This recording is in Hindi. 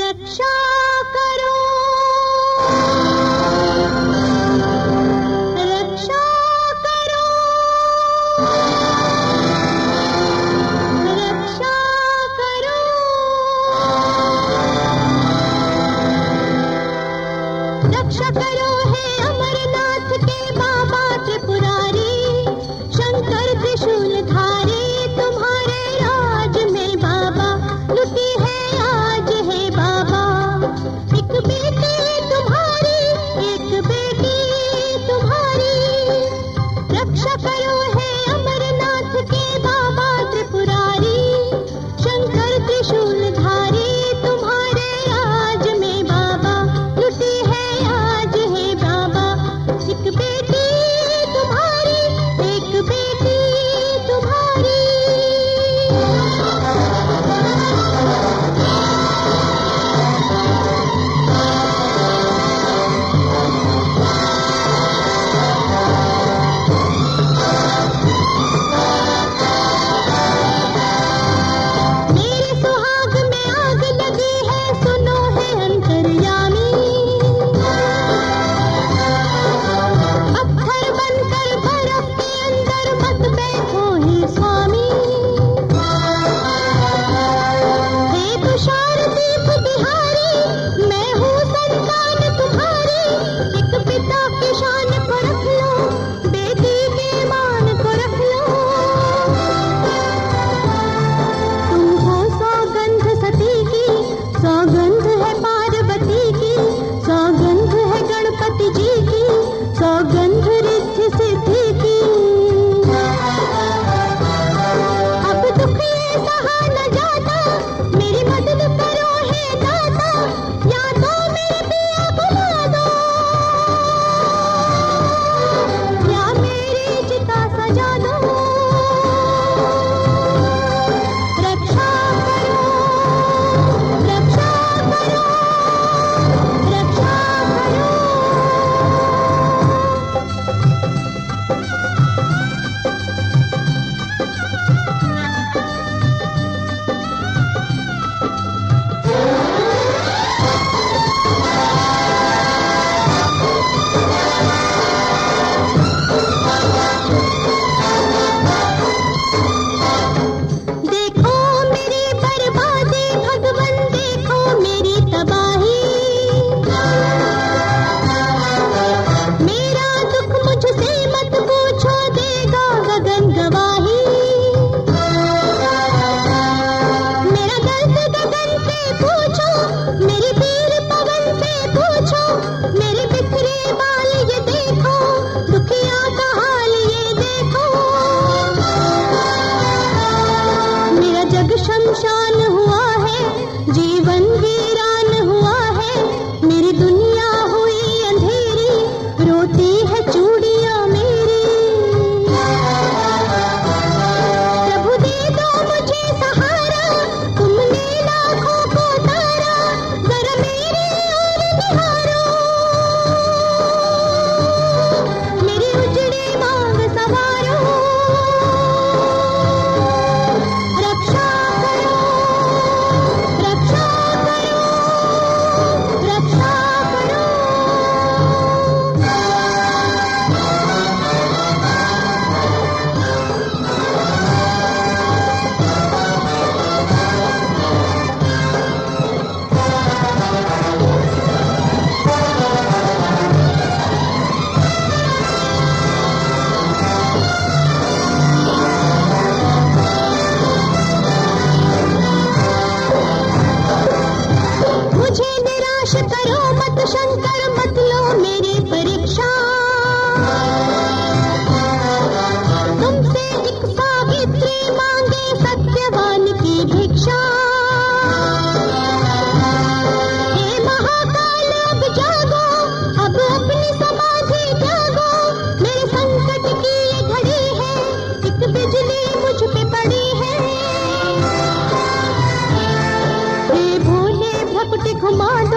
रक्षा करो, रक्षा करो, रक्षा करो। रक्षा करो है अमरनाथ के बाबा त्रिपुरारी, शंकर त्रिशूलधारी तुम्हारे राज में बाबा लुटी है आज है बाबा। एक बेटी तुम्हारी, एक बेटी तुम्हारी, रक्षा करो है अमरनाथ के बाबा त्रिपुरारी, शंकर त्रिशूलधारी तुम्हारे राज में बाबा लुटी है आज है बाबा। एक बेटी तुम्हारी, एक बेटी तुम्हारी। मेरे सुहाग में आग लगी है, सुनो है अंतर्यामी। पत्थर बनकर बर्फ के अंदर मत बैठो हे स्वामी। हे तुषार दीप बिहारी, मैं हूँ संतान तुम्हारी। एक पिता की शान को रख लो, बेटी के मान को रख लो। तुम हो सौगंध सती की, सौगंध है पार्वती की, सौगंध है गणपति जी की, सौगंध रिद्धि सिद्धि की। अब दुख ये सहा न जाता, मेरी मदद करो हे दाता, या तो मेरे पिया बुला दो, या मेरी चिता सजा दो। रक्षा करो, रक्षा करो, रक्षा करो। देखो मेरी बर्बादी भगवन, देखो मेरी तबाही। मेरा दुख मुझसे मत पूछो, देगा गगन गवाही। मेरा दर्द गगन से पूछो, मेरी पीर पवन से पूछो। मेरे बिखरे बाल ये देखो, दुखिया का हाल ये देखो। मेरा जग शमशान हुआ है, जीवन वीरान हुआ है। मेरी दुनिया हुई अंधेरी, रोती है चूड़ियां मेरी। प्रभु दे दो मुझे सहारा, तुमने लाखों को तारा, जरा मेरी ओर निहारो। मेरी उजड़ी मांग सवारो। रक्षा करो, रक्षा करो, रक्षा करो। मुझे निराश करो मत शंकर, मत लो मेरी परीक्षा। तुमसे एक सावित्री मांगे सत्यवान की भिक्षा। हे महाकाल अब जागो, अब अपनी समाधि त्यागो। मेरे संकट की ये घड़ी है, एक बिजली मुझ पे पड़ी है। हे भोले भक्ति घुमा